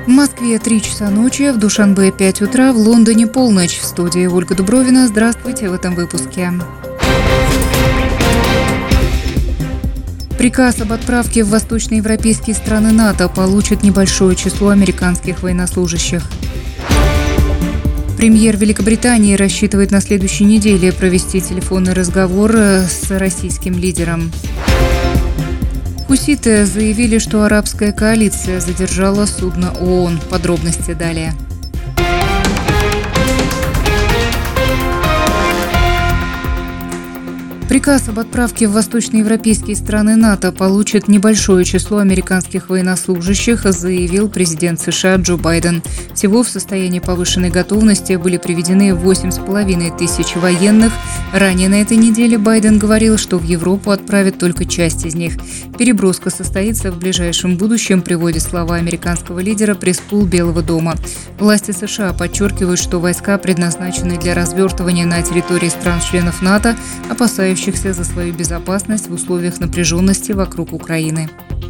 В Москве 3 часа ночи, в Душанбе 5 утра, в Лондоне полночь. В студии Ольга Дубровина. Здравствуйте в этом выпуске. Приказ об отправке в восточноевропейские страны НАТО получит небольшое число американских военнослужащих. Премьер Великобритании рассчитывает на следующей неделе провести телефонный разговор с российским лидером. Хуситы заявили, что арабская коалиция задержала судно ООН. Подробности далее. Приказ об отправке в восточноевропейские страны НАТО получит небольшое число американских военнослужащих, заявил президент США Джо Байден. Всего в состоянии повышенной готовности были приведены 8,5 тысяч военных. Ранее на этой неделе Байден говорил, что в Европу отправят только часть из них. Переброска состоится в ближайшем будущем, приводит слова американского лидера пресс-пул Белого дома. Власти США подчеркивают, что войска предназначены для развертывания на территории стран-членов НАТО, опасающихся за свою безопасность в условиях напряженности вокруг Украины.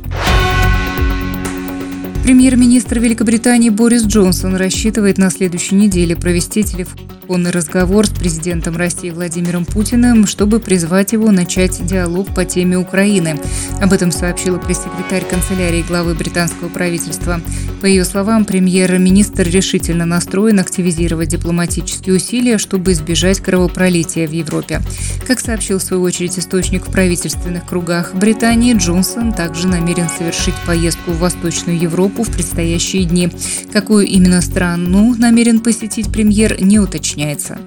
Премьер-министр Великобритании Борис Джонсон рассчитывает на следующей неделе провести телефонный разговор с президентом России Владимиром Путиным, чтобы призвать его начать диалог по теме Украины. Об этом сообщила пресс-секретарь канцелярии главы британского правительства. По ее словам, премьер-министр решительно настроен активизировать дипломатические усилия, чтобы избежать кровопролития в Европе. Как сообщил в свою очередь источник в правительственных кругах Британии, Джонсон также намерен совершить поездку в Восточную Европу в предстоящие дни. Какую именно страну намерен посетить премьер, не уточняется.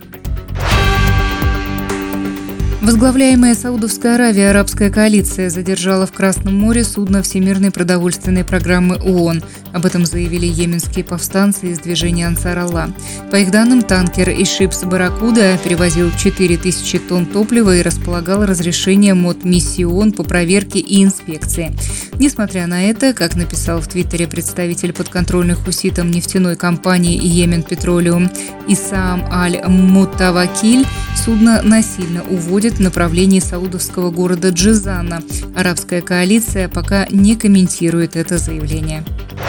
Возглавляемая Саудовской Аравией арабская коалиция задержала в Красном море судно Всемирной продовольственной программы ООН. Об этом заявили йеменские повстанцы из движения Ансар Аллах. По их данным, танкер «Ишибс Барракуда» перевозил 4000 тонн топлива и располагал разрешением от миссии ООН по проверке и инспекции. Несмотря на это, как написал в Твиттере представитель подконтрольной хуситам нефтяной компании «Йемен Петролиум» Исаам Аль-Мутавакиль, судно насильно уводит в направлении саудовского города Джизана. Арабская коалиция пока не комментирует это заявление.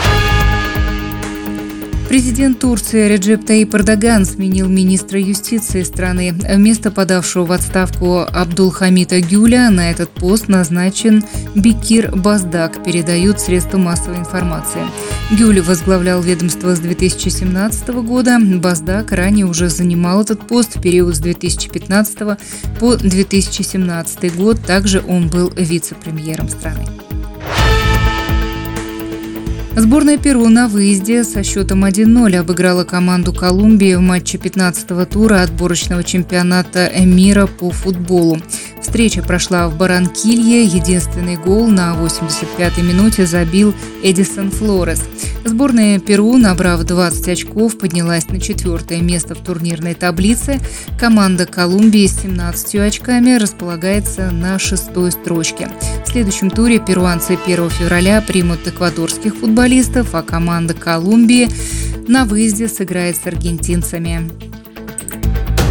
Президент Турции Реджеп Таyyip Эрдоган сменил министра юстиции страны. Вместо подавшего в отставку Абдулхамида Гюля на этот пост назначен Бекир Боздак, передают средства массовой информации. Гюль возглавлял ведомство с 2017 года. Боздак ранее уже занимал этот пост в период с 2015 по 2017 год. Также он был вице-премьером страны. Сборная Перу на выезде со счетом 1-0 обыграла команду Колумбии в матче 15-го тура отборочного чемпионата мира по футболу. Встреча прошла в Барранкилье. Единственный гол на 85-й минуте забил Эдисон Флорес. Сборная Перу, набрав 20 очков, поднялась на 4-е место в турнирной таблице. Команда Колумбии с 17 очками располагается на 6-й строчке. В следующем туре перуанцы 1 февраля примут эквадорских футболистов, а команда Колумбии на выезде сыграет с аргентинцами.